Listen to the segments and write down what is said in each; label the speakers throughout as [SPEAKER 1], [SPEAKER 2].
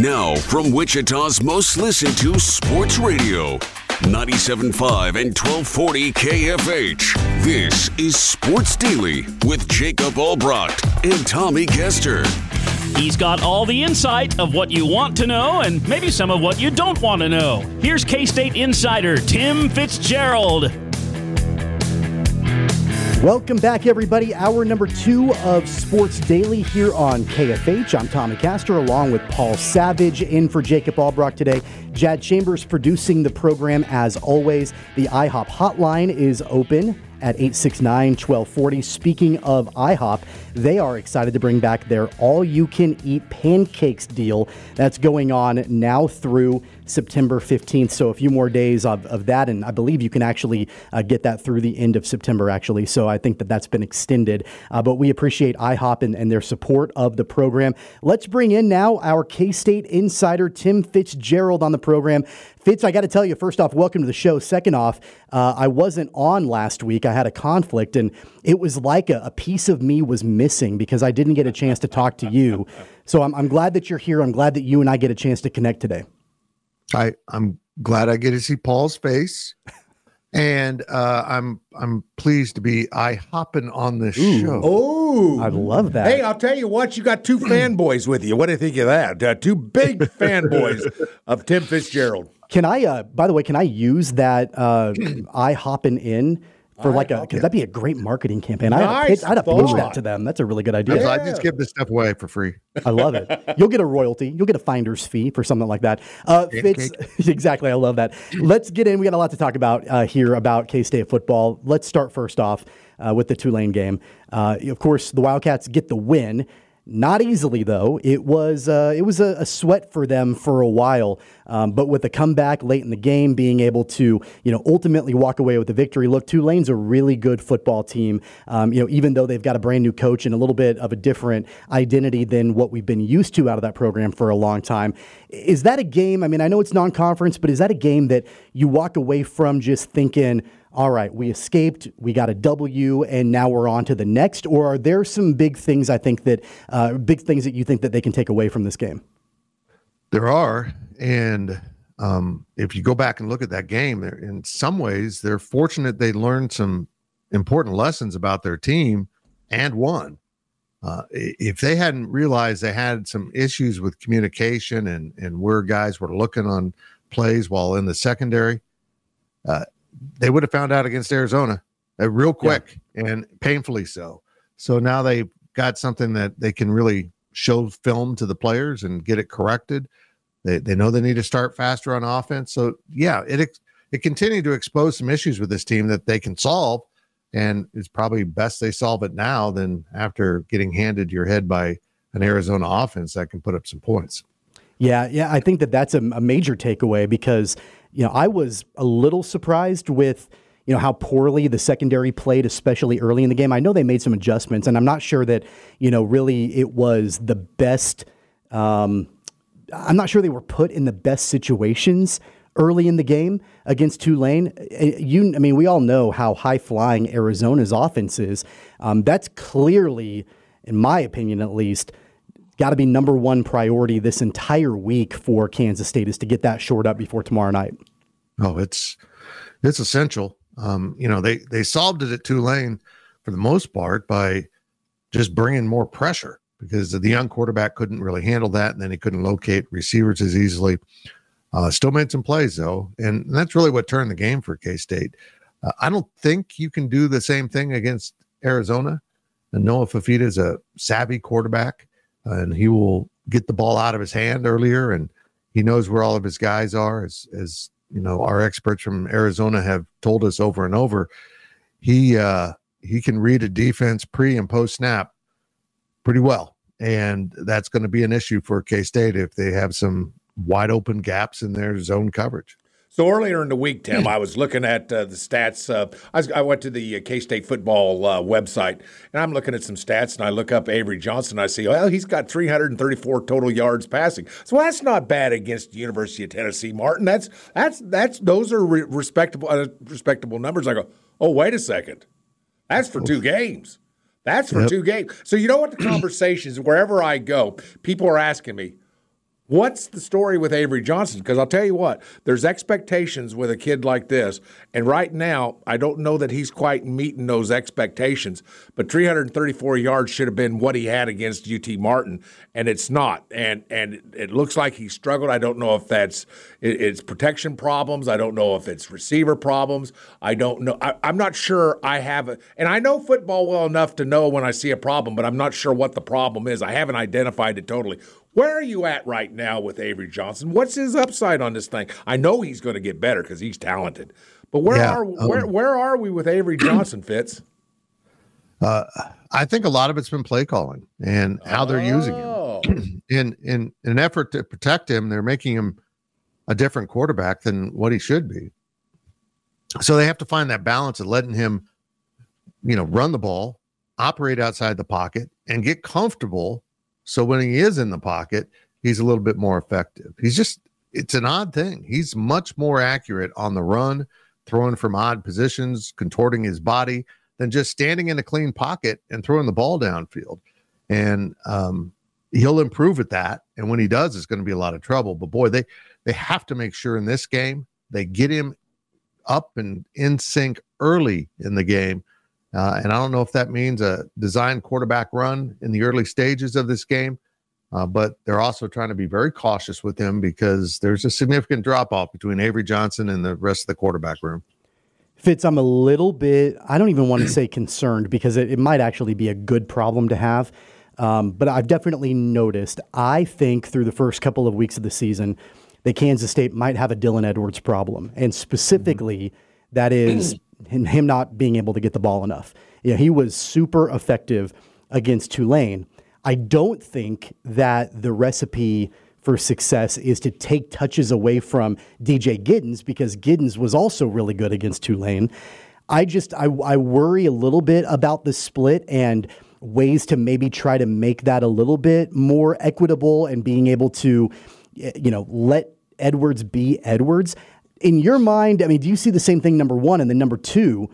[SPEAKER 1] Now, from Wichita's most listened to sports radio, 97.5 and 1240 KFH. This is Sports Daily with Jacob Albrecht and Tommy Kester.
[SPEAKER 2] He's got all the insight of what you want to know and maybe some of what you don't want to know. Here's K-State insider Tim Fitzgerald.
[SPEAKER 3] Welcome back, everybody. Hour number 2 of Sports Daily here on KFH. I'm Tommy Castor, along with Paul Savage, in for Jacob Albrecht today. Jad Chambers producing the program as always. The IHOP hotline is open at 869-1240. Speaking of IHOP, they are excited to bring back their all-you-can-eat pancakes deal that's going on now through September 15th. So a few more days of that, and I believe you can actually get that through the end of September, actually. So I think that that's been extended. But we appreciate IHOP and their support of the program. Let's bring in now our K-State insider, Tim Fitzgerald, on the program. Fitz, I got to tell you, first off, welcome to the show. Second off, I wasn't on last week. I had a conflict, and it was like a piece of me was missing because I didn't get a chance to talk to you. So I'm glad that you're here. I'm glad that you and I get a chance to connect today.
[SPEAKER 4] I'm glad I get to see Paul's face, and I'm pleased to be hopping on this show.
[SPEAKER 5] Oh,
[SPEAKER 3] I love that.
[SPEAKER 5] Hey, I'll tell you what, you got two fanboys with you. What do you think of that? Two big fanboys of Tim Fitzgerald.
[SPEAKER 3] Can I, by the way, can I use that hopping in for because that'd be a great marketing campaign.
[SPEAKER 5] Nice
[SPEAKER 3] I'd have pitched that to them. That's a really good idea.
[SPEAKER 4] Yeah. I just give this stuff away for free.
[SPEAKER 3] I love it. You'll get a royalty. You'll get a finder's fee for something like that. Fitz, exactly. I love that. Let's get in. We got a lot to talk about here about K-State football. Let's start first off with the Tulane game. Of course, the Wildcats get the win. Not easily, though. It was a sweat for them for a while, but with the comeback late in the game, being able to ultimately walk away with the victory. Look, Tulane's a really good football team. Even though they've got a brand new coach and a little bit of a different identity than what we've been used to out of that program for a long time. Is that a game? I mean, I know it's non-conference, but is that a game that you walk away from just thinking, all right, we escaped, we got a W, and now we're on to the next? Or are there some big things that you think that they can take away from this game?
[SPEAKER 4] There are, and if you go back and look at that game, in some ways, they're fortunate they learned some important lessons about their team and won. If they hadn't realized they had some issues with communication and where guys were looking on plays while in the secondary, they would have found out against Arizona real quick and painfully so. So now they've got something that they can really show film to the players and get it corrected. They know they need to start faster on offense. So, yeah, it continued to expose some issues with this team that they can solve, and it's probably best they solve it now than after getting handed your head by an Arizona offense that can put up some points.
[SPEAKER 3] Yeah, I think that's a major takeaway because I was a little surprised with, how poorly the secondary played, especially early in the game. I know they made some adjustments, and I'm not sure that, really it was the best. I'm not sure they were put in the best situations early in the game against Tulane. We all know how high-flying Arizona's offense is. That's clearly, in my opinion at least, got to be number one priority this entire week for Kansas State is to get that shored up before tomorrow night.
[SPEAKER 4] Oh, it's essential. They solved it at Tulane for the most part by just bringing more pressure because the young quarterback couldn't really handle that, and then he couldn't locate receivers as easily. Still made some plays, though, and that's really what turned the game for K-State. I don't think you can do the same thing against Arizona. And Noah Fifita is a savvy quarterback, and he will get the ball out of his hand earlier, and he knows where all of his guys are. As our experts from Arizona have told us over and over, he can read a defense pre and post snap pretty well, and that's going to be an issue for K-State if they have some wide open gaps in their zone coverage.
[SPEAKER 5] So earlier in the week, Tim, I was looking at the stats. I went to the K-State football website, and I'm looking at some stats, and I look up Avery Johnson. I see, well, he's got 334 total yards passing. So that's not bad against the University of Tennessee, Martin. Those are respectable numbers. I go, oh, wait a second. That's for 2 games. That's for 2 games. So you know what the conversations, wherever I go, people are asking me, What's the story with Avery Johnson? Because I'll tell you what, there's expectations with a kid like this. And right now, I don't know that he's quite meeting those expectations. But 334 yards should have been what he had against UT Martin, and it's not. And it looks like he struggled. I don't know if it's protection problems. I don't know if it's receiver problems. I don't know. I'm not sure I have it. And I know football well enough to know when I see a problem, but I'm not sure what the problem is. I haven't identified it totally. Where are you at right now with Avery Johnson? What's his upside on this thing? I know he's going to get better because he's talented. But where are we with Avery Johnson, Fitz?
[SPEAKER 4] I think a lot of it's been play calling and how they're using him. In an effort to protect him, they're making him a different quarterback than what he should be. So they have to find that balance of letting him, run the ball, operate outside the pocket, and get comfortable. So when he is in the pocket, he's a little bit more effective. It's an odd thing. He's much more accurate on the run, throwing from odd positions, contorting his body, than just standing in a clean pocket and throwing the ball downfield. And he'll improve at that. And when he does, it's going to be a lot of trouble. But boy, they have to make sure in this game they get him up and in sync early in the game. And I don't know if that means a design quarterback run in the early stages of this game, but they're also trying to be very cautious with him because there's a significant drop-off between Avery Johnson and the rest of the quarterback room.
[SPEAKER 3] Fitz, I'm a little bit, I don't even want to say concerned because it might actually be a good problem to have. But I've definitely noticed, I think through the first couple of weeks of the season, that Kansas State might have a Dylan Edwards problem. And specifically, that is him not being able to get the ball enough. He was super effective against Tulane. I don't think that the recipe for success is to take touches away from DJ Giddens because Giddens was also really good against Tulane. I worry a little bit about the split and ways to maybe try to make that a little bit more equitable and being able to, let Edwards be Edwards. In your mind, do you see the same thing, number one? And then number two,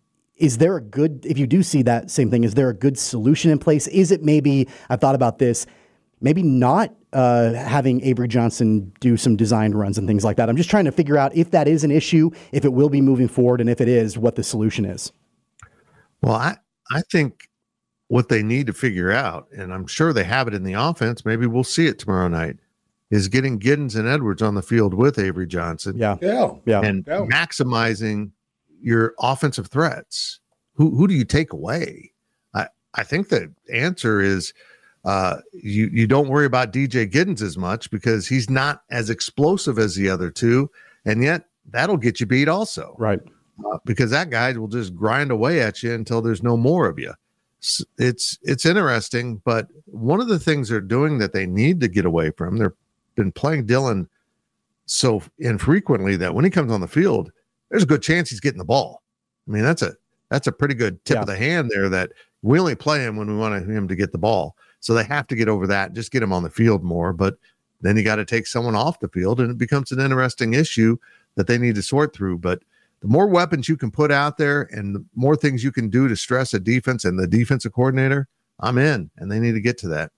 [SPEAKER 3] if you do see that same thing, is there a good solution in place? Is it maybe, I've thought about this, maybe not having Avery Johnson do some designed runs and things like that? I'm just trying to figure out if that is an issue, if it will be moving forward, and if it is, what the solution is.
[SPEAKER 4] Well, I think what they need to figure out, and I'm sure they have it in the offense, maybe we'll see it tomorrow night, is getting Giddens and Edwards on the field with Avery Johnson.
[SPEAKER 3] Yeah.
[SPEAKER 4] And maximizing your offensive threats. Who do you take away? I think the answer is you don't worry about DJ Giddens as much because he's not as explosive as the other two, and yet that'll get you beat also.
[SPEAKER 3] Right.
[SPEAKER 4] Because that guy will just grind away at you until there's no more of you. It's interesting, but one of the things they're doing that they need to get away from, they've been playing Dylan so infrequently that when he comes on the field, there's a good chance he's getting the ball. That's a pretty good tip of the hand there that we only play him when we want him to get the ball. So they have to get over that, just get him on the field more. But then you got to take someone off the field, and it becomes an interesting issue that they need to sort through. But the more weapons you can put out there and the more things you can do to stress a defense and the defensive coordinator, I'm in, and they need to get to that.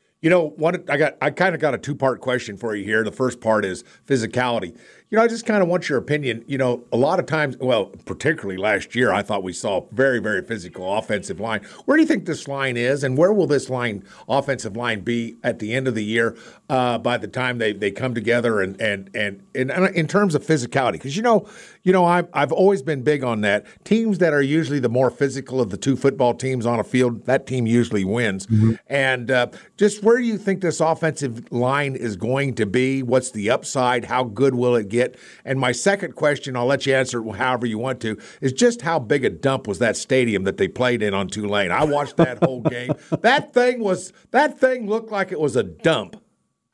[SPEAKER 5] I kind of got a two-part question for you here. The first part is physicality. I just kind of want your opinion. A lot of times, well, particularly last year, I thought we saw a very, very physical offensive line. Where do you think this line is, and where will this offensive line be at the end of the year by the time they come together and in terms of physicality? Because I've always been big on that. Teams that are usually the more physical of the two football teams on a field, that team usually wins. Mm-hmm. And just where do you think this offensive line is going to be? What's the upside? How good will it get? And my second question, I'll let you answer it however you want to, is just how big a dump was that stadium that they played in on Tulane? I watched that whole game. That thing looked like it was a dump.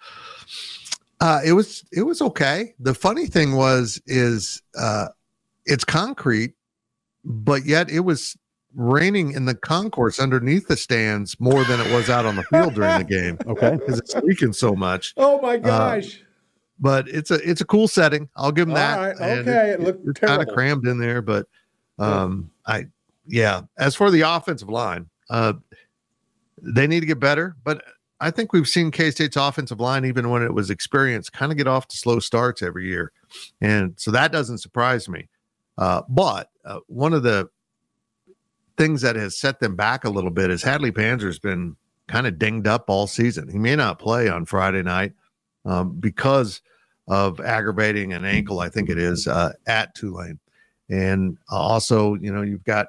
[SPEAKER 4] It was okay. The funny thing is it's concrete, but yet it was raining in the concourse underneath the stands more than it was out on the field during the game.
[SPEAKER 3] Okay,
[SPEAKER 4] because it's leaking so much.
[SPEAKER 5] Oh my gosh!
[SPEAKER 4] But it's a cool setting. I'll give them that.
[SPEAKER 5] All right. Okay, it looked terrible.
[SPEAKER 4] Kind of crammed in there, but as for the offensive line, they need to get better. But I think we've seen K-State's offensive line, even when it was experienced, kind of get off to slow starts every year. And so that doesn't surprise me. But one of the things that has set them back a little bit is Hadley Panzer's been kind of dinged up all season. He may not play on Friday night because of aggravating an ankle, I think it is, at Tulane. And also, you've got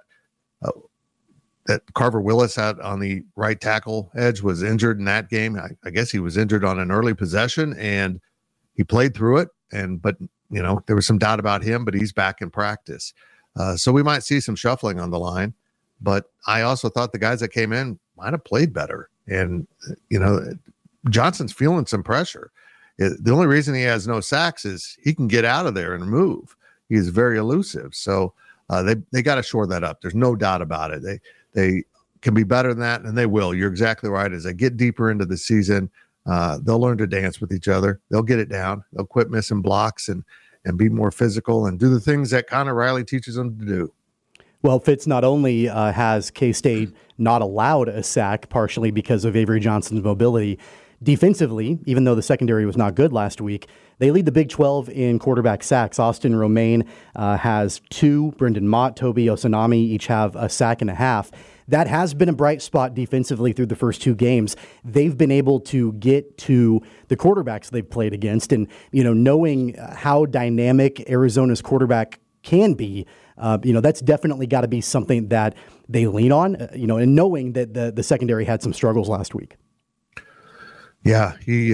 [SPEAKER 4] that Carver Willis out on the right tackle edge was injured in that game. I guess he was injured on an early possession, and he played through it. But there was some doubt about him, but he's back in practice. So we might see some shuffling on the line. But I also thought the guys that came in might have played better. And, Johnson's feeling some pressure. The only reason he has no sacks is he can get out of there and move. He's very elusive. So they got to shore that up. There's no doubt about it. They can be better than that, and they will. You're exactly right. As they get deeper into the season, they'll learn to dance with each other. They'll get it down. They'll quit missing blocks and be more physical and do the things that Connor Riley teaches them to do.
[SPEAKER 3] Well, Fitz, not only has K-State not allowed a sack, partially because of Avery Johnson's mobility, defensively, even though the secondary was not good last week, they lead the Big 12 in quarterback sacks. Austin Romaine has 2. Brendan Mott, Toby Osanami each have a sack and a half. That has been a bright spot defensively through the first 2 games. They've been able to get to the quarterbacks they've played against. And, knowing how dynamic Arizona's quarterback can be, that's definitely got to be something that they lean on, and knowing that the secondary had some struggles last week.
[SPEAKER 4] Yeah,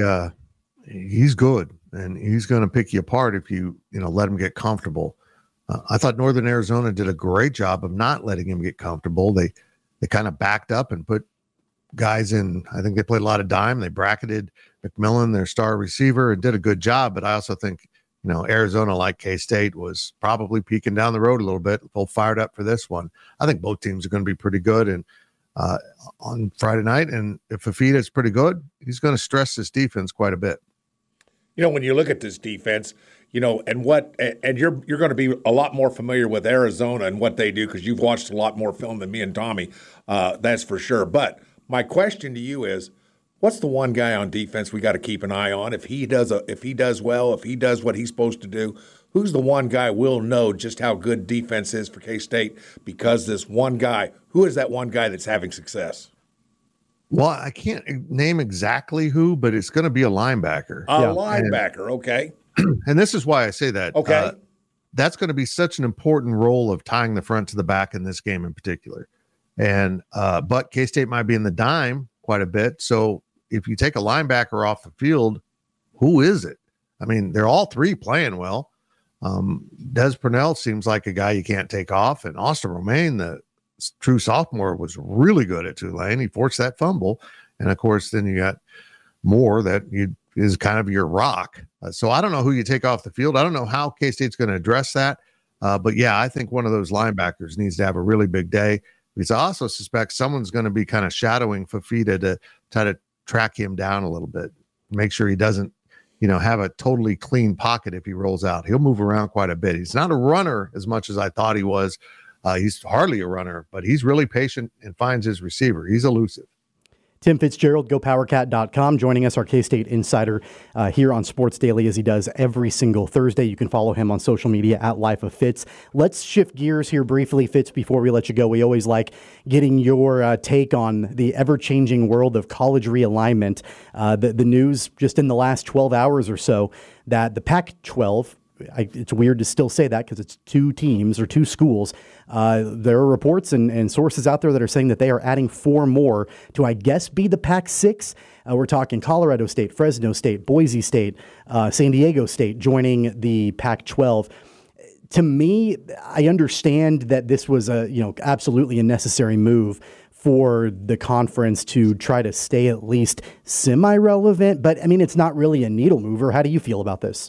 [SPEAKER 4] he's good, and he's going to pick you apart if you let him get comfortable. I thought Northern Arizona did a great job of not letting him get comfortable. They kind of backed up and put guys in. I think they played a lot of dime. They bracketed McMillan, their star receiver, and did a good job. But I also think Arizona, like K-State, was probably peeking down the road a little bit. Both fired up for this one. I think both teams are going to be pretty good. And on Friday night, and if Fafita is pretty good, he's going to stress this defense quite a bit.
[SPEAKER 5] When you look at this defense, and you're going to be a lot more familiar with Arizona and what they do because you've watched a lot more film than me and Tommy. That's for sure. But my question to you is, what's the one guy on defense we got to keep an eye on? If he does well, if he does what he's supposed to do, who's the one guy we'll know just how good defense is for K-State because this one guy, who is that one guy that's having success?
[SPEAKER 4] Well, I can't name exactly who, but it's going to be a linebacker.
[SPEAKER 5] Linebacker, okay.
[SPEAKER 4] And this is why I say that.
[SPEAKER 5] Okay.
[SPEAKER 4] That's going to be such an important role of tying the front to the back in this game in particular. And but K-State might be in the dime quite a bit. So if you take a linebacker off the field, who is it? I mean, they're all 3 playing well. Des Purnell seems like a guy you can't take off. And Austin Romaine, the true sophomore, was really good at Tulane. He forced that fumble. And of course, then you got Moore that is kind of your rock. So I don't know who you take off the field. I don't know how K-State's going to address that. But yeah, I think one of those linebackers needs to have a really big day, because I also suspect someone's going to be kind of shadowing Fafita to try to track him down a little bit, make sure he doesn't, have a totally clean pocket if he rolls out. He'll move around quite a bit. He's not a runner as much as I thought he was. He's hardly a runner, but he's really patient and finds his receiver. He's elusive.
[SPEAKER 3] Tim Fitzgerald, GoPowerCat.com, joining us, our K-State insider here on Sports Daily, as he does every single Thursday. You can follow him on social media at Life of Fitz. Let's shift gears here briefly, Fitz, before we let you go. We always like getting your take on the ever-changing world of college realignment. The news just in the last 12 hours or so that the Pac-12, it's weird to still say that because it's 2 teams or 2 schools. There are reports and sources out there that are saying that they are adding 4 more to, I guess, be the Pac-6. We're talking Colorado State, Fresno State, Boise State, San Diego State joining the Pac-12. To me, I understand that this was absolutely a necessary move for the conference to try to stay at least semi-relevant. But I mean, it's not really a needle mover. How do you feel about this?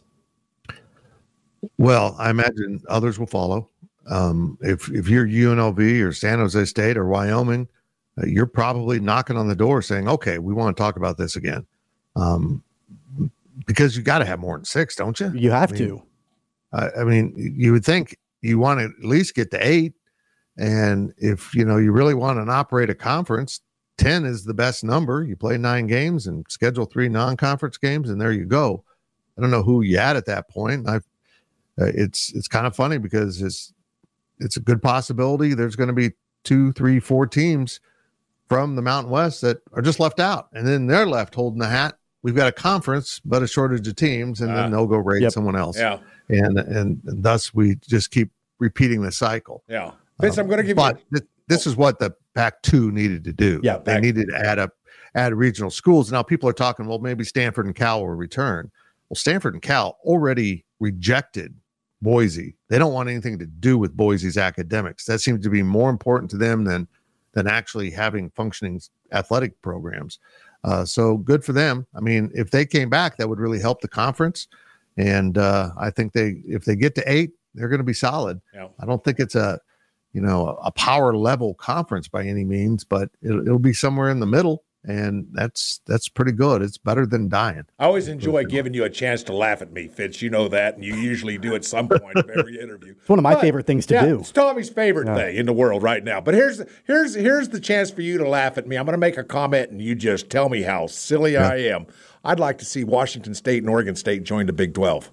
[SPEAKER 4] Well, I imagine others will follow. If you're UNLV or San Jose State or Wyoming, you're probably knocking on the door saying, okay, we want to talk about this again. Because you got to have more than 6, don't you?
[SPEAKER 3] You have to.
[SPEAKER 4] I mean, you would think you want to at least get to 8. And if, you really want to operate a conference, 10 is the best number. You play 9 games and schedule 3 non-conference games, and there you go. I don't know who you had at that point. It's kind of funny because it's a good possibility there's going to be 2, 3, 4 teams from the Mountain West that are just left out, and then they're left holding the hat. We've got a conference, but a shortage of teams, and then they'll go raid someone else.
[SPEAKER 5] Yeah,
[SPEAKER 4] and thus we just keep repeating the cycle.
[SPEAKER 5] Yeah, Vince, I'm going to give you.
[SPEAKER 4] This is what the Pac-2 needed to do.
[SPEAKER 3] Yeah,
[SPEAKER 4] they needed to add regional schools. Now people are talking, well, maybe Stanford and Cal will return. Well, Stanford and Cal already rejected Boise. They don't want anything to do with Boise's academics. That seems to be more important to them than actually having functioning athletic programs. So good for them. I mean, if they came back, that would really help the conference. And I think if they get to 8, they're going to be solid. Yeah. I don't think it's a power level conference by any means, but it'll be somewhere in the middle. And that's pretty good. It's better than dying.
[SPEAKER 5] I always enjoy giving you a chance to laugh at me, Fitz. You know that, and you usually do at some point of every interview.
[SPEAKER 3] It's one of my favorite things to do.
[SPEAKER 5] It's Tommy's favorite thing in the world right now. But here's the chance for you to laugh at me. I'm going to make a comment, and you just tell me how silly I am. I'd like to see Washington State and Oregon State join the Big 12.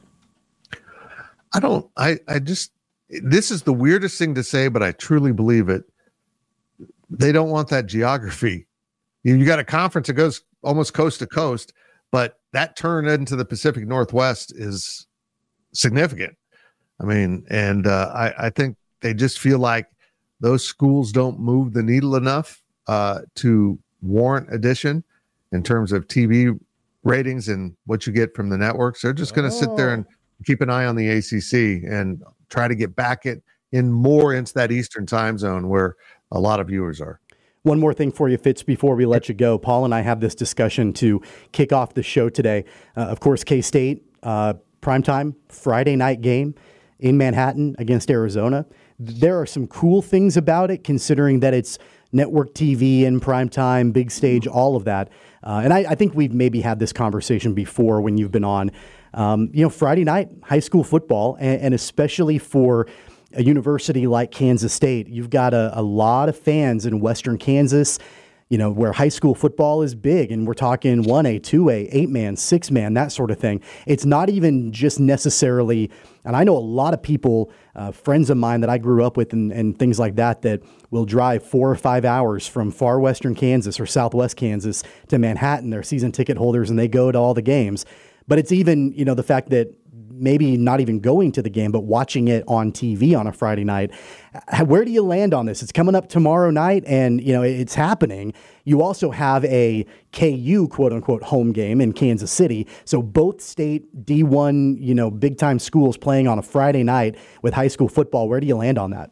[SPEAKER 4] This is the weirdest thing to say, but I truly believe it. They don't want that geography. You got a conference that goes almost coast to coast, but that turn into the Pacific Northwest is significant. I mean, and I think they just feel like those schools don't move the needle enough to warrant addition in terms of TV ratings and what you get from the networks. They're just going to sit there and keep an eye on the ACC and try to get back more into that Eastern time zone where a lot of viewers are.
[SPEAKER 3] One more thing for you, Fitz, before we let you go. Paul and I have this discussion to kick off the show today. Of course, K-State, primetime, Friday night game in Manhattan against Arizona. There are some cool things about it, considering that it's network TV in primetime, big stage, all of that. And I think we've maybe had this conversation before when you've been on. Friday night, high school football, and especially for a university like Kansas State, you've got a lot of fans in Western Kansas, where high school football is big, and we're talking 1A, 2A, 8-man, 6-man, that sort of thing. It's not even just necessarily, and I know a lot of people, friends of mine that I grew up with and things like that will drive 4 or 5 hours from far Western Kansas or Southwest Kansas to Manhattan. They're season ticket holders and they go to all the games. But it's even, the fact that maybe not even going to the game, but watching it on TV on a Friday night. Where do you land on this? It's coming up tomorrow night, and it's happening. You also have a KU quote unquote home game in Kansas City. So both state D1, big time schools playing on a Friday night with high school football. Where do you land on that?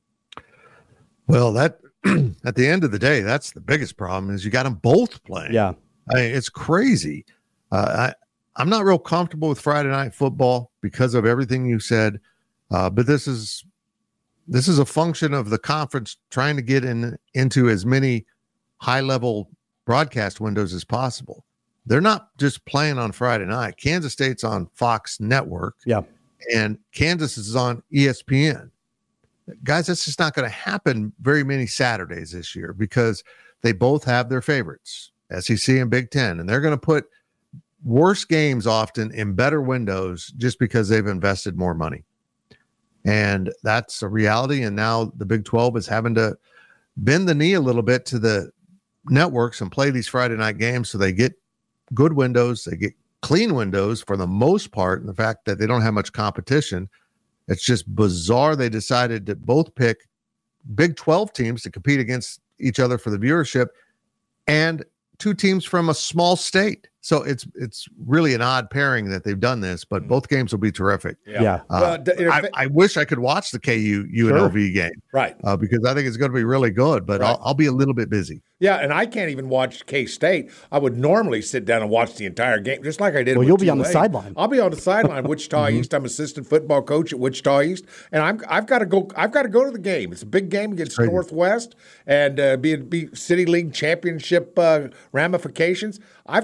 [SPEAKER 4] Well, that at the end of the day, that's the biggest problem is you got them both playing.
[SPEAKER 3] Yeah,
[SPEAKER 4] it's crazy. I'm not real comfortable with Friday night football because of everything you said, but this is a function of the conference trying to get into as many high-level broadcast windows as possible. They're not just playing on Friday night. Kansas State's on Fox Network, and Kansas is on ESPN. Guys, that's just not going to happen very many Saturdays this year because they both have their favorites, SEC and Big Ten, and they're going to put worse games often in better windows just because they've invested more money. And that's a reality. And now the Big 12 is having to bend the knee a little bit to the networks and play these Friday night games so they get good windows, they get clean windows for the most part. And the fact that they don't have much competition, it's just bizarre. They decided to both pick Big 12 teams to compete against each other for the viewership and 2 teams from a small state. So it's really an odd pairing that they've done this, but both games will be terrific.
[SPEAKER 3] Yeah.
[SPEAKER 4] I wish I could watch the KU UNLV game,
[SPEAKER 5] right?
[SPEAKER 4] Because I think it's going to be really good, but I'll be a little bit busy.
[SPEAKER 5] Yeah, and I can't even watch K-State. I would normally sit down and watch the entire game, just like I did.
[SPEAKER 3] Well, you'll be on the sideline.
[SPEAKER 5] I'll be on the sideline. Wichita East. I'm assistant football coach at Wichita East, and I've got to go. I've got to go to the game. It's a big game against Northwest, and be City League championship ramifications. I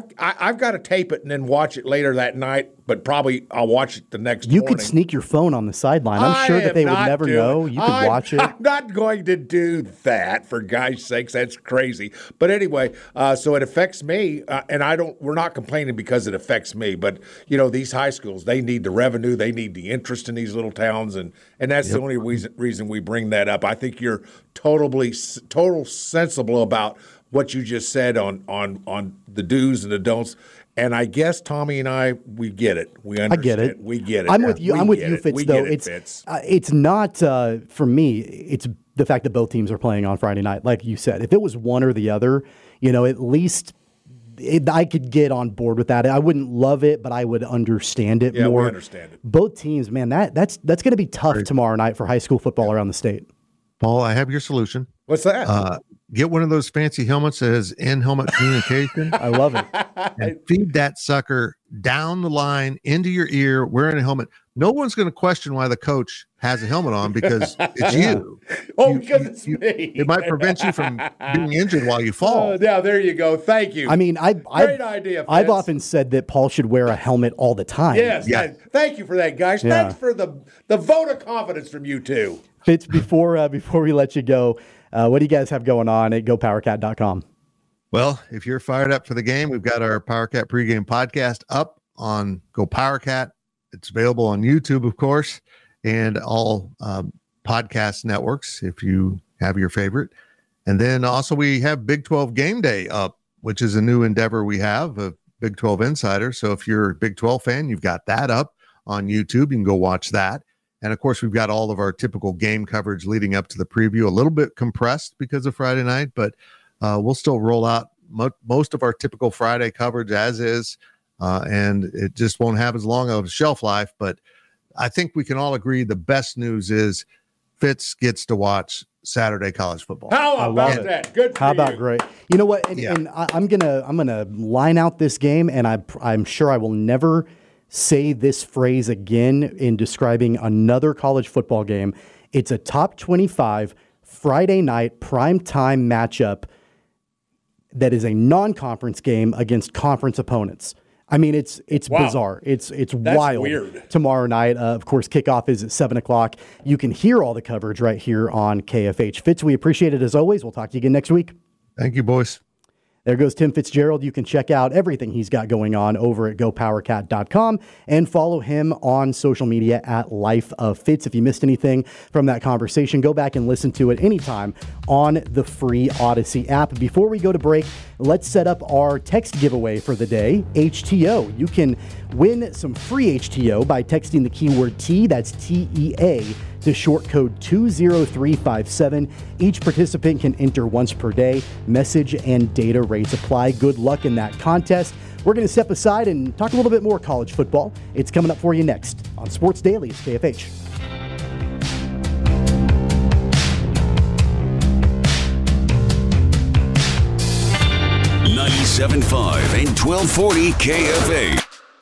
[SPEAKER 5] I've got to tape it and then watch it later that night, but probably I'll watch it the next
[SPEAKER 3] You
[SPEAKER 5] morning.
[SPEAKER 3] could sneak your phone on the sideline. I'm sure that they would never know. You could watch it.
[SPEAKER 5] I'm not going to do that, for God's sakes. That's crazy. But anyway, so it affects me, and we're not complaining because it affects me. But, these high schools, they need the revenue. They need the interest in these little towns, and that's the only reason we bring that up. I think you're total sensible about what you just said on the do's and the don'ts. And I guess Tommy and I, we get it. We understand.
[SPEAKER 3] I get it.
[SPEAKER 5] We get it.
[SPEAKER 3] I'm with you. I'm with you, Fitz. Though it's not for me. It's the fact that both teams are playing on Friday night, like you said. If it was one or the other, at least I could get on board with that. I wouldn't love it, but I would understand it more.
[SPEAKER 5] We understand it.
[SPEAKER 3] Both teams, man. That's going to be tough tomorrow night for high school football around the state.
[SPEAKER 4] Paul, I have your solution.
[SPEAKER 5] What's that?
[SPEAKER 4] Get one of those fancy helmets that has in-helmet communication.
[SPEAKER 3] I love it.
[SPEAKER 4] And feed that sucker down the line into your ear wearing a helmet. No one's going to question why the coach has a helmet on because it's you.
[SPEAKER 5] Because it's me.
[SPEAKER 4] It might prevent you from being injured while you fall.
[SPEAKER 5] Yeah, there you go. Thank you.
[SPEAKER 3] I mean,
[SPEAKER 5] great idea, Fitz.
[SPEAKER 3] I've often said that Paul should wear a helmet all the time.
[SPEAKER 5] Yes. Thank you for that, guys.
[SPEAKER 3] Yeah.
[SPEAKER 5] Thanks for the vote of confidence from you two.
[SPEAKER 3] Fitz, before we let you go, what do you guys have going on at GoPowerCat.com?
[SPEAKER 4] Well, if you're fired up for the game, we've got our PowerCat pregame podcast up on GoPowerCat. It's available on YouTube, of course, and all podcast networks if you have your favorite. And then also we have Big 12 Game Day up, which is a new endeavor we have, a Big 12 Insider. So if you're a Big 12 fan, you've got that up on YouTube. You can go watch that. And, of course, we've got all of our typical game coverage leading up to the preview, a little bit compressed because of Friday night, but we'll still roll out most of our typical Friday coverage as is, and it just won't have as long of a shelf life. But I think we can all agree the best news is Fitz gets to watch Saturday college football.
[SPEAKER 5] How about that? Good for
[SPEAKER 3] How about
[SPEAKER 5] you.
[SPEAKER 3] great? You know what? And I'm gonna line out this game, and I'm sure I will never say this phrase again in describing another college football game. It's a top 25 Friday night primetime matchup that is a non-conference game against conference opponents. I mean, it's bizarre. It's wild.
[SPEAKER 5] Weird.
[SPEAKER 3] Tomorrow night, of course, kickoff is at 7:00. You can hear all the coverage right here on KFH. Fitz, we appreciate it as always. We'll talk to you again next week.
[SPEAKER 4] Thank you, boys.
[SPEAKER 3] There goes Tim Fitzgerald. You can check out everything he's got going on over at GoPowerCat.com and follow him on social media at Life of Fitz. If you missed anything from that conversation, go back and listen to it anytime on the free Odyssey app. Before we go to break, let's set up our text giveaway for the day, HTO. You can win some free HTO by texting the keyword T, that's TEA, to short code 20357. Each participant can enter once per day. Message and data rates apply. Good luck in that contest. We're going to step aside and talk a little bit more college football. It's coming up for you next on Sports Daily, KFH.
[SPEAKER 1] .5 and 1240 KFH.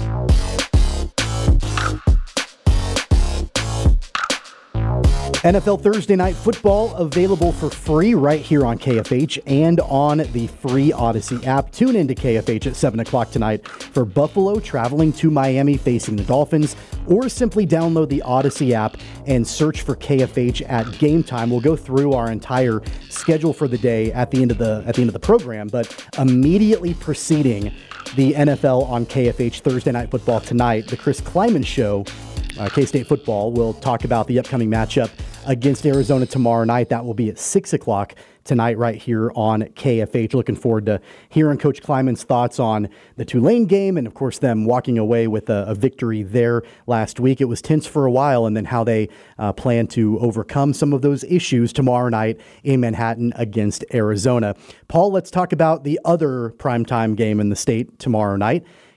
[SPEAKER 3] NFL Thursday Night Football available for free right here on KFH and on the free Odyssey app. Tune into KFH at 7:00 tonight for Buffalo traveling to Miami facing the Dolphins, or simply download the Odyssey app and search for KFH at game time. We'll go through our entire schedule for the day at the end of the program, but immediately preceding the NFL on KFH Thursday Night Football tonight, the Chris Kleiman Show, K-State football, will talk about the upcoming matchup against Arizona tomorrow night. That will be at 6:00 tonight right here on KFH. Looking forward to hearing Coach Kleiman's thoughts on the Tulane game and, of course, them walking away with a victory there last week. It was tense for a while, and then how they plan to overcome some of those issues tomorrow night in Manhattan against Arizona. Paul, let's talk about the other primetime game in the state tomorrow night.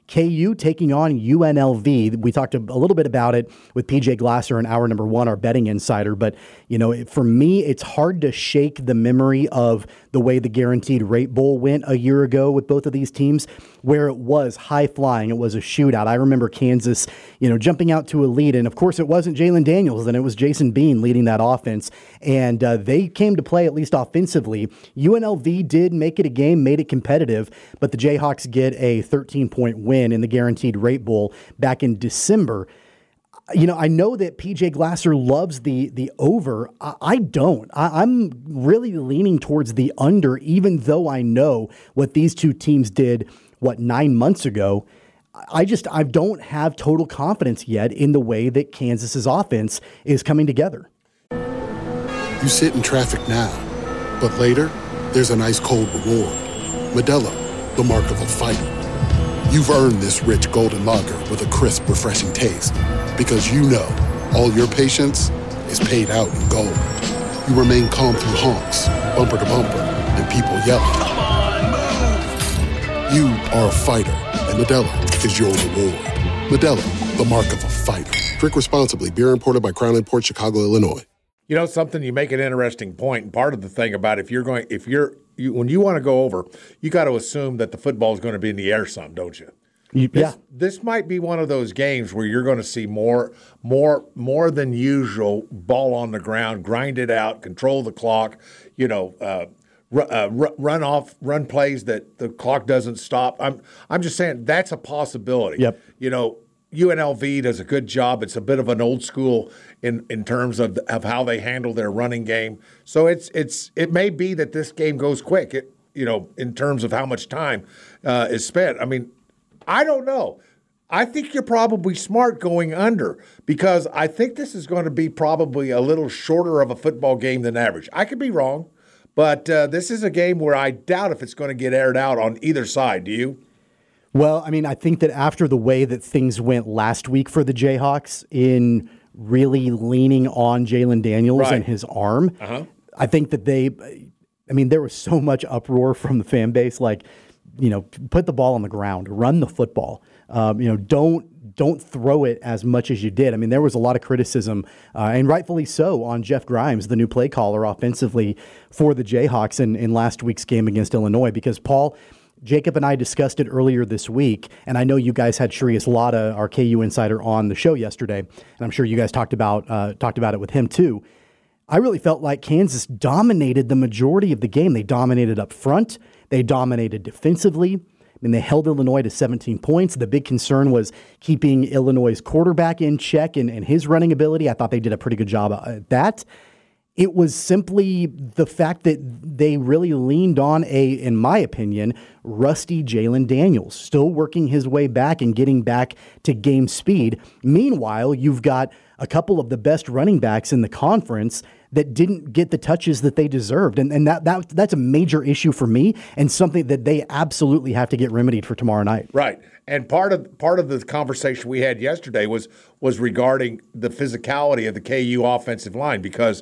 [SPEAKER 3] KU taking on UNLV. We talked a little bit about it with PJ Glasser in hour number 1, our betting insider. But, for me, it's hard to shake the memory of the way the Guaranteed Rate Bowl went a year ago with both of these teams, where it was high flying. It was a shootout. I remember Kansas, jumping out to a lead. And, of course, it wasn't Jalen Daniels, and it was Jason Bean leading that offense. And they came to play, at least offensively. UNLV did make it a game, made it competitive, but the Jayhawks get a 13-point win in the Guaranteed Rate Bowl back in December. I know that PJ Glasser loves the over. I don't. I'm really leaning towards the under, even though I know what these two teams did, 9 months ago. I don't have total confidence yet in the way that Kansas's offense is coming together.
[SPEAKER 6] You sit in traffic now, but later, there's an ice-cold reward. Modelo, the mark of a fighter. You've earned this rich golden lager with a crisp, refreshing taste. Because all your patience is paid out in gold. You remain calm through honks, bumper to bumper, and people yelling. Come on, move! You are a fighter, and Modelo is your reward. Modelo, the mark of a fighter. Drink responsibly. Beer imported by Crown Imports, Chicago, Illinois.
[SPEAKER 5] Something, you make an interesting point. And part of the thing about when you want to go over, you got to assume that the football is going to be in the air some, don't you? This might be one of those games where you're going to see more than usual ball on the ground, grind it out, control the clock, run plays that the clock doesn't stop. I'm just saying that's a possibility.
[SPEAKER 3] Yep.
[SPEAKER 5] UNLV does a good job. It's a bit of an old school in terms of how they handle their running game. So it may be that this game goes quick. In terms of how much time is spent. I mean, I don't know. I think you're probably smart going under because I think this is going to be probably a little shorter of a football game than average. I could be wrong, but this is a game where I doubt if it's going to get aired out on either side. Do you?
[SPEAKER 3] Well, I mean, I think that after the way that things went last week for the Jayhawks in really leaning on Jalen Daniels and his arm, I think that there was so much uproar from the fan base, put the ball on the ground, run the football. Don't throw it as much as you did. I mean, there was a lot of criticism, and rightfully so, on Jeff Grimes, the new play caller offensively for the Jayhawks in last week's game against Illinois, because Paul, Jacob and I discussed it earlier this week, and I know you guys had Sharius Latta, our KU insider, on the show yesterday, and I'm sure you guys talked about it with him too. I really felt like Kansas dominated the majority of the game. They dominated up front. They dominated defensively. I mean, they held Illinois to 17 points. The big concern was keeping Illinois' quarterback in check and his running ability. I thought they did a pretty good job at that. It was simply the fact that they really leaned on in my opinion, rusty Jalen Daniels, still working his way back and getting back to game speed. Meanwhile, you've got a couple of the best running backs in the conference that didn't get the touches that they deserved. And that's a major issue for me and something that they absolutely have to get remedied for tomorrow night.
[SPEAKER 5] Right. And part of the conversation we had yesterday was regarding the physicality of the KU offensive line because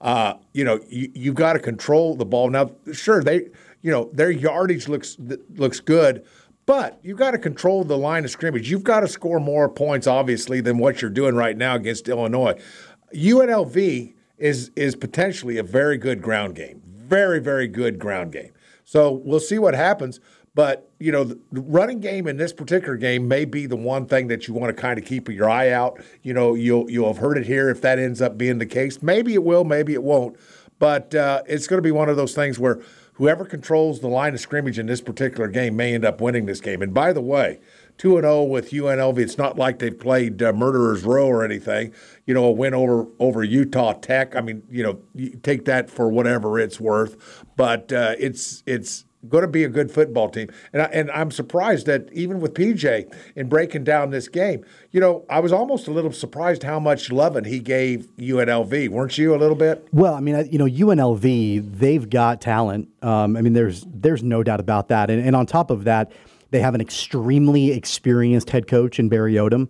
[SPEAKER 5] you've got to control the ball. Now, sure, their yardage looks good, but you've got to control the line of scrimmage. You've got to score more points, obviously, than what you're doing right now against Illinois. UNLV is potentially a very good ground game. Very, very good ground game. So we'll see what happens. But, the running game in this particular game may be the one thing that you want to kind of keep your eye out. You'll have heard it here if that ends up being the case. Maybe it will, maybe it won't. But it's going to be one of those things where whoever controls the line of scrimmage in this particular game may end up winning this game. And by the way, 2-0 with UNLV, it's not like they've played Murderer's Row or anything. A win over Utah Tech. I mean, you take that for whatever it's worth. But it's going to be a good football team. And I'm surprised that even with PJ in breaking down this game, I was almost a little surprised how much loving he gave UNLV. Weren't you a little bit?
[SPEAKER 3] Well, I mean, UNLV, they've got talent. There's no doubt about that. And on top of that, they have an extremely experienced head coach in Barry Odom.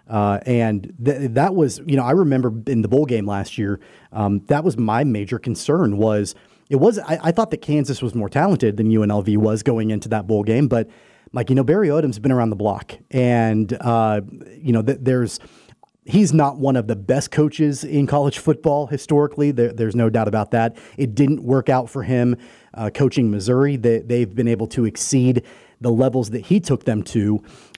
[SPEAKER 3] That was, I remember in the bowl game last year, that was my major concern I thought that Kansas was more talented than UNLV was going into that bowl game, but Like, Barry Odom's been around the block, and, he's not one of the best coaches in college football historically. There's no doubt about that. It didn't work out for him coaching Missouri. They've been able to exceed the levels that he took them to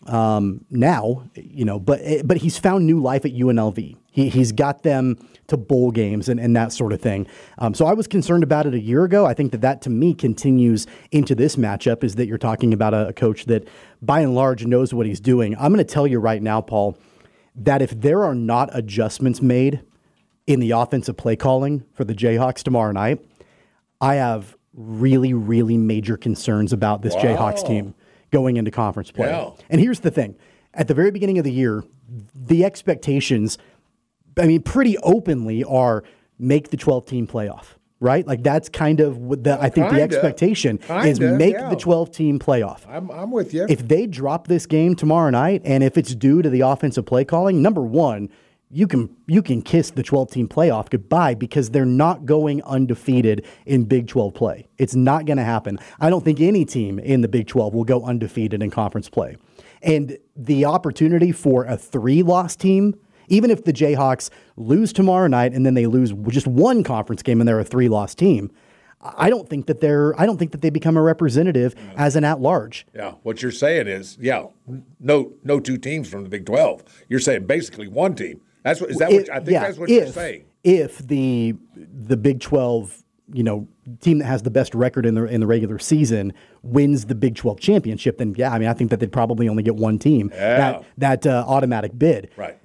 [SPEAKER 3] now, but he's found new life at UNLV. He's got them to bowl games and that sort of thing. So I was concerned about it a year ago. I think that to me continues into this matchup, is that you're talking about a coach that by and large knows what he's doing. I'm going to tell you right now, Paul, that if there are not adjustments made in the offensive play calling for the Jayhawks tomorrow night, I have really, really major concerns about this Jayhawks team going into conference play.
[SPEAKER 5] Yeah.
[SPEAKER 3] And here's the thing. At the very beginning of the year, the expectations, pretty openly are make the 12-team playoff, right? Like, that's kind of what the expectation is, make the 12-team playoff.
[SPEAKER 5] I'm with you.
[SPEAKER 3] If they drop this game tomorrow night, and if it's due to the offensive play calling, number one, you can kiss the 12-team playoff goodbye, because they're not going undefeated in Big 12 play. It's not going to happen. I don't think any team in the Big 12 will go undefeated in conference play. And the opportunity for a 3-loss team, even if the Jayhawks lose tomorrow night and then they lose just one conference game and they're a 3-loss team, I don't think that they become a representative as an at-large.
[SPEAKER 5] Yeah, what you're saying is, no 2 teams from the Big 12. You're saying basically one team. That's what you're saying. If
[SPEAKER 3] the Big 12, team that has the best record in the regular season wins the Big 12 championship, then I think that they'd probably only get one team that automatic bid.
[SPEAKER 5] Right.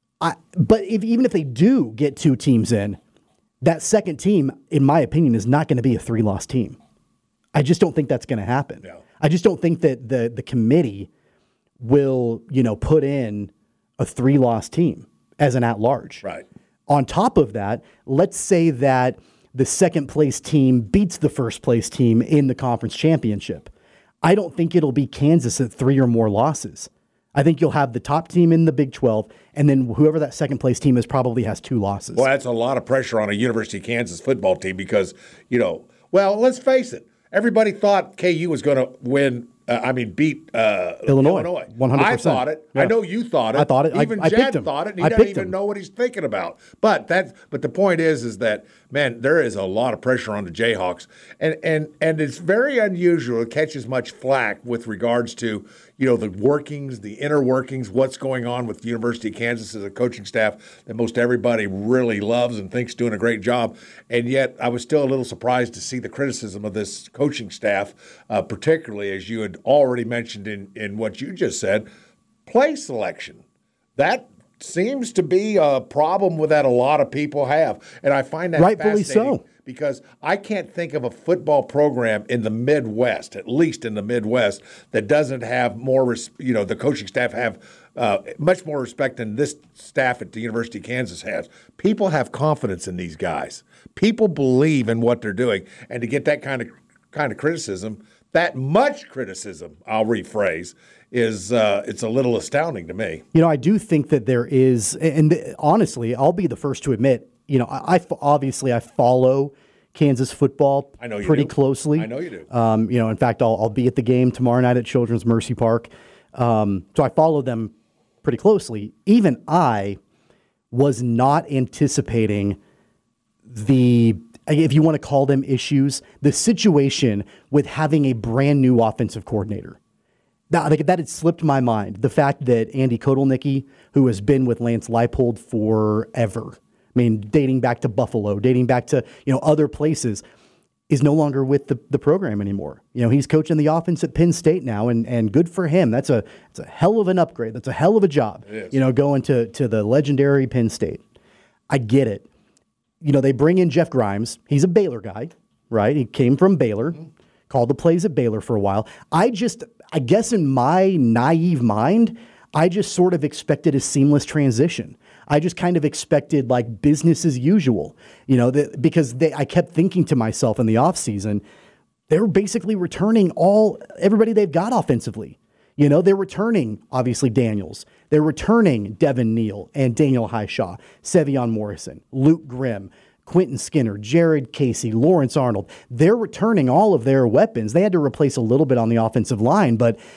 [SPEAKER 3] But even if they do get 2 teams in, that second team, in my opinion, is not going to be a 3-loss team. I just don't think that's going to happen.
[SPEAKER 5] No.
[SPEAKER 3] I just don't think that the committee will, put in a 3-loss team as an at-large.
[SPEAKER 5] Right.
[SPEAKER 3] On top of that, let's say that the second-place team beats the first-place team in the conference championship. I don't think it'll be Kansas at 3 or more losses. I think you'll have the top team in the Big 12, and then whoever that second-place team is probably has 2 losses.
[SPEAKER 5] Well, that's a lot of pressure on a University of Kansas football team because, let's face it. Everybody thought KU was going to beat
[SPEAKER 3] Illinois. 100%.
[SPEAKER 5] I thought it. Yeah. I know you thought it.
[SPEAKER 3] I thought it.
[SPEAKER 5] Even Jed thought it, and he doesn't even know what he's thinking about. But the point is that, man, there is a lot of pressure on the Jayhawks, and it's very unusual. It catches much flack with regards to the workings, the inner workings, what's going on with the University of Kansas as a coaching staff that most everybody really loves and thinks doing a great job. And yet I was still a little surprised to see the criticism of this coaching staff, particularly, as you had already mentioned in what you just said, play selection. That seems to be a problem that a lot of people have. And I find that
[SPEAKER 3] rightfully
[SPEAKER 5] fascinating.
[SPEAKER 3] So.
[SPEAKER 5] Because I can't think of a football program in the Midwest, at least in the Midwest, that doesn't have more, the coaching staff have much more respect than this staff at the University of Kansas has. People have confidence in these guys. People believe in what they're doing. And to get that kind of criticism, that much criticism, I'll rephrase, is it's a little astounding to me.
[SPEAKER 3] I do think that there is, and honestly, I'll be the first to admit, I follow Kansas football pretty closely.
[SPEAKER 5] I know you do.
[SPEAKER 3] In fact, I'll be at the game tomorrow night at Children's Mercy Park. So I follow them pretty closely. Even I was not anticipating if you want to call them issues, the situation with having a brand new offensive coordinator. That had slipped my mind. The fact that Andy Kotelnicki, who has been with Lance Leipold forever, dating back to Buffalo, dating back to other places, is no longer with the program anymore. He's coaching the offense at Penn State now, and good for him. That's a hell of an upgrade. That's a hell of a job. Going to the legendary Penn State. I get it. They bring in Jeff Grimes. He's a Baylor guy, right? He came from Baylor, called the plays at Baylor for a while. I guess in my naive mind, I just sort of expected a seamless transition. I just kind of expected like business as usual, because I kept thinking to myself in the offseason, they're basically returning everybody they've got offensively. They're returning, obviously, Daniels. They're returning Devin Neal and Daniel Highshaw, Sevion Morrison, Luke Grimm, Quentin Skinner, Jared Casey, Lawrence Arnold. They're returning all of their weapons. They had to replace a little bit on the offensive line, but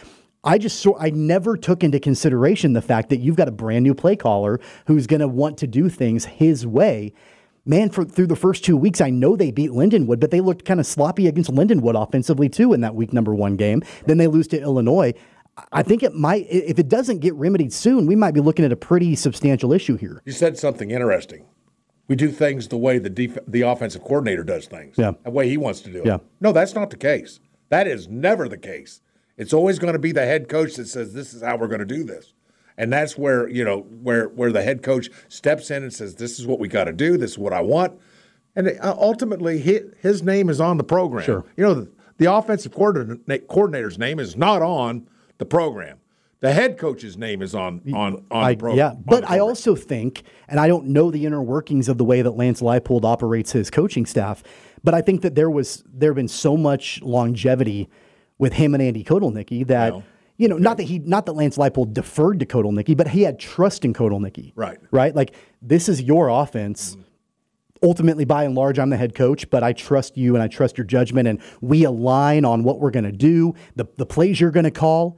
[SPEAKER 3] I never took into consideration the fact that you've got a brand new play caller who's going to want to do things his way. Man, through the first 2 weeks, I know they beat Lindenwood, but they looked kind of sloppy against Lindenwood offensively too in that week number 1 game. Then they lose to Illinois. I think it might, if it doesn't get remedied soon, we might be looking at a pretty substantial issue here.
[SPEAKER 5] You said something interesting. We do things the way the offensive coordinator does things, the way he wants to do it.
[SPEAKER 3] Yeah.
[SPEAKER 5] No, that's not the case. That is never the case. It's always going to be the head coach that says, this is how we're going to do this. And that's where, where the head coach steps in and says, this is what we got to do. This is what I want. And ultimately, his name is on the program.
[SPEAKER 3] Sure.
[SPEAKER 5] The offensive coordinator's name is not on the program. The head coach's name is on the program.
[SPEAKER 3] Yeah, but I also think, and I don't know the inner workings of the way that Lance Leipold operates his coaching staff, but I think that there have been so much longevity with him and Andy Kotelnicki that not that Lance Leipold deferred to Kotelnicki, but he had trust in Kotelnicki. Right. Like, this is your offense. Mm-hmm. Ultimately, by and large, I'm the head coach, but I trust you and I trust your judgment, and we align on what we're going to do, the plays you're going to call.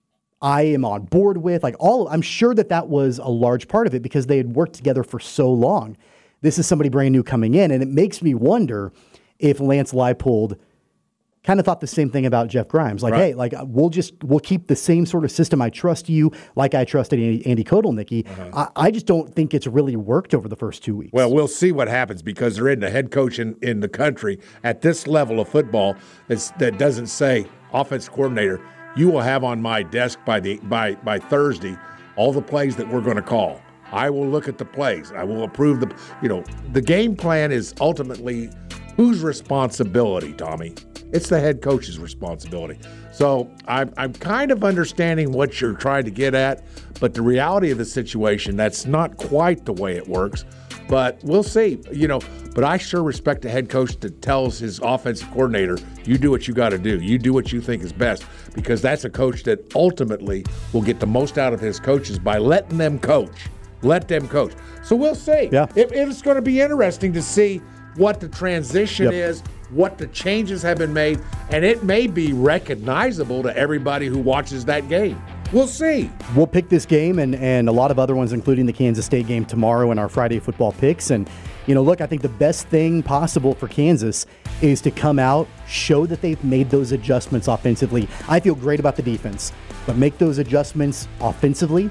[SPEAKER 3] I am on board with I'm sure that was a large part of it because they had worked together for so long. This is somebody brand new coming in, and it makes me wonder if Lance Leipold kind of thought the same thing about Jeff Grimes. Hey, we'll keep the same sort of system. I trust you like I trusted Andy Kotelnicki. Uh-huh. I just don't think it's really worked over the first 2 weeks.
[SPEAKER 5] Well, we'll see what happens because there isn't a head coach in the country at this level of football that doesn't say, offensive coordinator, you will have on my desk by Thursday all the plays that we're going to call. I will look at the plays. I will approve the game plan is ultimately whose responsibility, Tommy? It's the head coach's responsibility. So I'm kind of understanding what you're trying to get at, but the reality of the situation, that's not quite the way it works. But we'll see, But I sure respect a head coach that tells his offensive coordinator, you do what you got to do. You do what you think is best, because that's a coach that ultimately will get the most out of his coaches by letting them coach. Let them coach. So we'll see.
[SPEAKER 3] Yeah.
[SPEAKER 5] It's going to be interesting to see what the transition is, what the changes have been made, and it may be recognizable to everybody who watches that game. We'll see.
[SPEAKER 3] We'll pick this game and a lot of other ones, including the Kansas State game tomorrow in our Friday football picks. And, look, I think the best thing possible for Kansas is to come out, show that they've made those adjustments offensively. I feel great about the defense, but make those adjustments offensively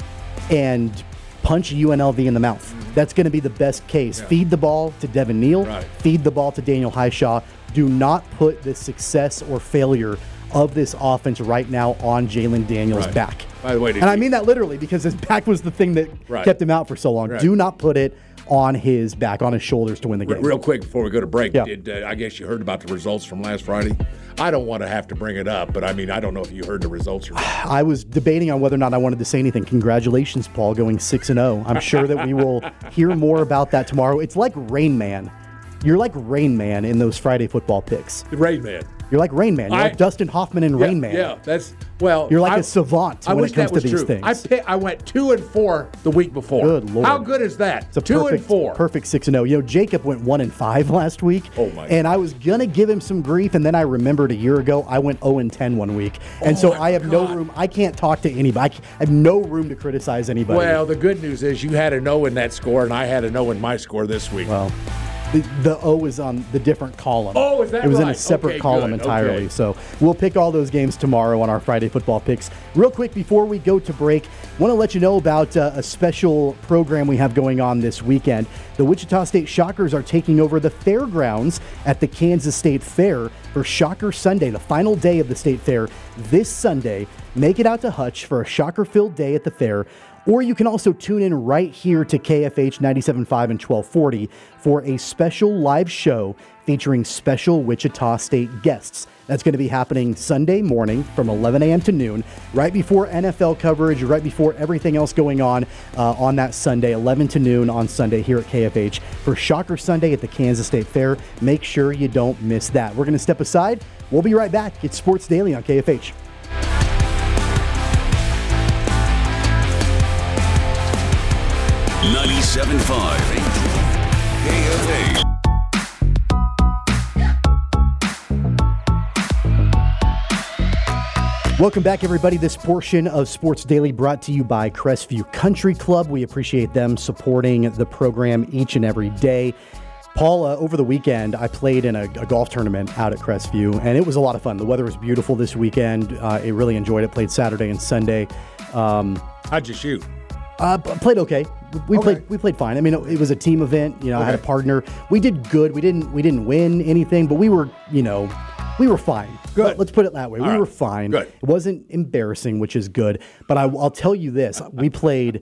[SPEAKER 3] and punch UNLV in the mouth. That's going to be the best case. Yeah. Feed the ball to Devin Neal. Right. Feed the ball to Daniel Highshaw. Do not put the success or failure of this offense right now on Jalen Daniels' back.
[SPEAKER 5] By the way,
[SPEAKER 3] I mean that literally because his back was the thing that kept him out for so long. Right. Do not put it on his back, on his shoulders to win the game.
[SPEAKER 5] Real quick before we go to break, I guess you heard about the results from last Friday? I don't want to have to bring it up, but I don't know if you heard the results or not.
[SPEAKER 3] I was debating on whether or not I wanted to say anything. Congratulations, Paul, going 6-0. I'm sure that we will hear more about that tomorrow. It's like Rain Man. You're like Rain Man in those Friday football picks.
[SPEAKER 5] Rain Man.
[SPEAKER 3] You're like Rain Man. You're like Dustin Hoffman in Rain Man.
[SPEAKER 5] Yeah,
[SPEAKER 3] you're like a savant when it comes to these things.
[SPEAKER 5] I went 2-4 the week before.
[SPEAKER 3] Good Lord.
[SPEAKER 5] How good is that?
[SPEAKER 3] It's a
[SPEAKER 5] 2-4.
[SPEAKER 3] Perfect 6-0. Jacob went 1-5 last week.
[SPEAKER 5] Oh my!
[SPEAKER 3] And I was gonna give him some grief, and then I remembered a year ago I went 0-10 one week, and so I have no room. I can't talk to anybody. I have no room to criticize anybody.
[SPEAKER 5] Well, the good news is you had a no in that score, and I had a no in my score this week.
[SPEAKER 3] Well. The O is on the different column.
[SPEAKER 5] Oh, is that right?
[SPEAKER 3] It was in a separate column entirely. Okay. So we'll pick all those games tomorrow on our Friday football picks. Real quick, before we go to break, want to let you know about a special program we have going on this weekend. The Wichita State Shockers are taking over the fairgrounds at the Kansas State Fair for Shocker Sunday, the final day of the State Fair this Sunday. Make it out to Hutch for a Shocker-filled day at the fair. Or you can also tune in right here to KFH 97.5 and 1240 for a special live show featuring special Wichita State guests. That's going to be happening Sunday morning from 11 a.m. to noon, right before NFL coverage, right before everything else going on that Sunday, 11 to noon on Sunday here at KFH for Shocker Sunday at the Kansas State Fair. Make sure you don't miss that. We're going to step aside. We'll be right back. It's Sports Daily on KFH.
[SPEAKER 1] KFH.
[SPEAKER 3] Welcome back, everybody. This portion of Sports Daily brought to you by Crestview Country Club. We appreciate them supporting the program each and every day. Paul, over the weekend, I played in a golf tournament out at Crestview, and it was a lot of fun. The weather was beautiful this weekend. I really enjoyed it. Played Saturday and Sunday.
[SPEAKER 5] How'd you shoot?
[SPEAKER 3] Played okay. We played fine. I mean, it was a team event. You know, I had a partner. We did good. We didn't win anything, but we were fine.
[SPEAKER 5] Good.
[SPEAKER 3] Let's put it that way. We were fine.
[SPEAKER 5] Good.
[SPEAKER 3] It wasn't embarrassing, which is good. But I'll tell you this: we played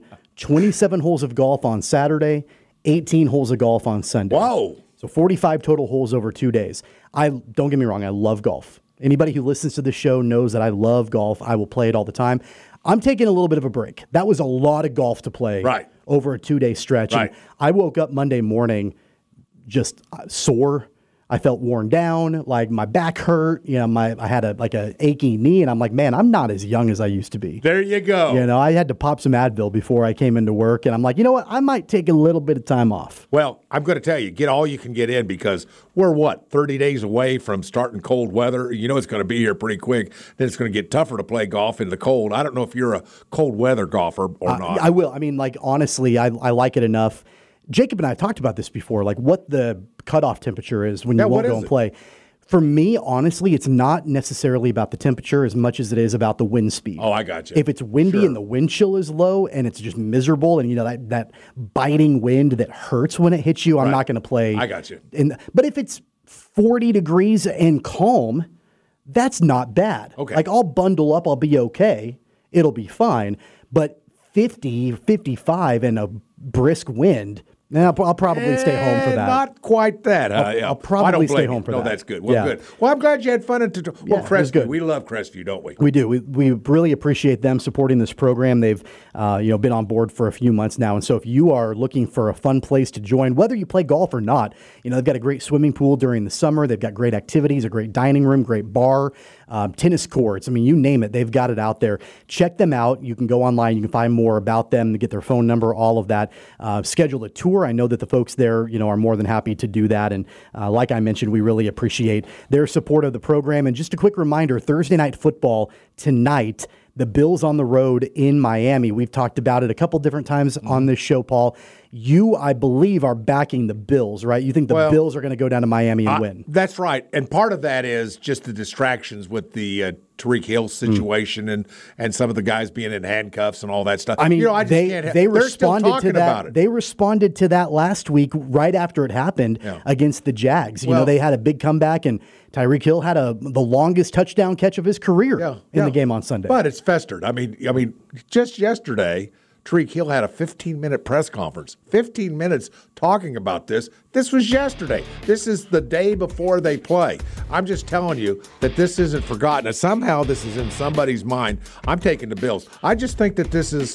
[SPEAKER 3] 27 holes of golf on Saturday, 18 holes of golf on Sunday.
[SPEAKER 5] Whoa!
[SPEAKER 3] So 45 total holes over 2 days. Don't get me wrong. I love golf. Anybody who listens to the show knows that I love golf. I will play it all the time. I'm taking a little bit of a break. That was a lot of golf to play over a 2-day stretch.
[SPEAKER 5] Right.
[SPEAKER 3] And I woke up Monday morning just sore. I felt worn down, like my back hurt. You know, I had a achy knee, and I'm like, man, I'm not as young as I used to be.
[SPEAKER 5] There you go.
[SPEAKER 3] You know, I had to pop some Advil before I came into work, and I'm like, you know what? I might take a little bit of time off.
[SPEAKER 5] Well, I'm going to tell you, get all you can get in because we're 30 days away from starting cold weather. You know it's going to be here pretty quick. Then it's going to get tougher to play golf in the cold. I don't know if you're a cold weather golfer or not.
[SPEAKER 3] I will. I mean, like, honestly, I like it enough. Jacob and I have talked about this before, like what the cutoff temperature is when you won't go and play. For me, honestly, it's not necessarily about the temperature as much as it is about the wind speed.
[SPEAKER 5] Oh, I got you.
[SPEAKER 3] If it's windy and the wind chill is low and it's just miserable and, you know, that biting wind that hurts when it hits you, I'm not going to play.
[SPEAKER 5] I got you.
[SPEAKER 3] But if it's 40 degrees and calm, that's not bad.
[SPEAKER 5] Okay.
[SPEAKER 3] Like, I'll bundle up. I'll be okay. It'll be fine. But 50, 55 and a brisk wind, I'll probably stay home for that.
[SPEAKER 5] Not quite that.
[SPEAKER 3] I'll probably stay home for that.
[SPEAKER 5] No, that's good. Well, good. Well, I'm glad you had fun. Crestview. We love Crestview, don't we?
[SPEAKER 3] We do. We really appreciate them supporting this program. They've been on board for a few months now. And so if you are looking for a fun place to join, whether you play golf or not, you know, they've got a great swimming pool during the summer. They've got great activities, a great dining room, great bar, tennis courts. I mean, you name it. They've got it out there. Check them out. You can go online. You can find more about them, get their phone number, all of that. Schedule a tour. I know that the folks there, you know, are more than happy to do that. And like I mentioned, we really appreciate their support of the program. And just a quick reminder, Thursday Night Football tonight, the Bills on the road in Miami. We've talked about it a couple different times on this show, Paul. You, I believe, are backing the Bills, right? You think the Bills are going to go down to Miami and win.
[SPEAKER 5] That's right. And part of that is just the distractions with the Tyreek Hill situation and some of the guys being in handcuffs and all that stuff.
[SPEAKER 3] I mean,
[SPEAKER 5] you know,
[SPEAKER 3] they responded to that. They responded to that last week right after it happened against the Jags. You know, they had a big comeback, and Tyreek Hill had the longest touchdown catch of his career in the game on Sunday.
[SPEAKER 5] But it's festered. I mean, just yesterday, Tyreek Hill had a 15-minute press conference. 15 minutes talking about this. This was yesterday. This is the day before they play. I'm just telling you that this isn't forgotten. And somehow this is in somebody's mind. I'm taking the Bills. I just think that this is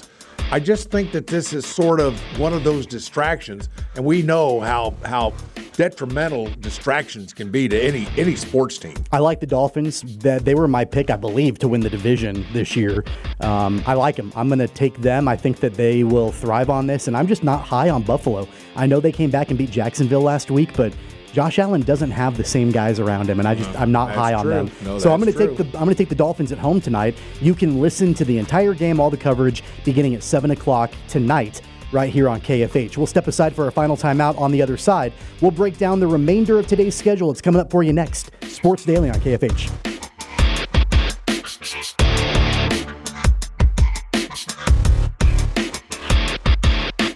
[SPEAKER 5] sort of one of those distractions, and we know how detrimental distractions can be to any sports team.
[SPEAKER 3] I like the Dolphins. That they were my pick, I believe, to win the division this year. I like them. I'm going to take them. I think that they will thrive on this, and I'm just not high on Buffalo. I know they came back and beat Jacksonville last week, but Josh Allen doesn't have the same guys around him, and I'm not high on them.
[SPEAKER 5] No,
[SPEAKER 3] so I'm going to take the Dolphins at home tonight. You can listen to the entire game, all the coverage, beginning at 7:00 tonight, right here on KFH. We'll step aside for our final timeout. On the other side, we'll break down the remainder of today's schedule. It's coming up for you next. Sports Daily on KFH.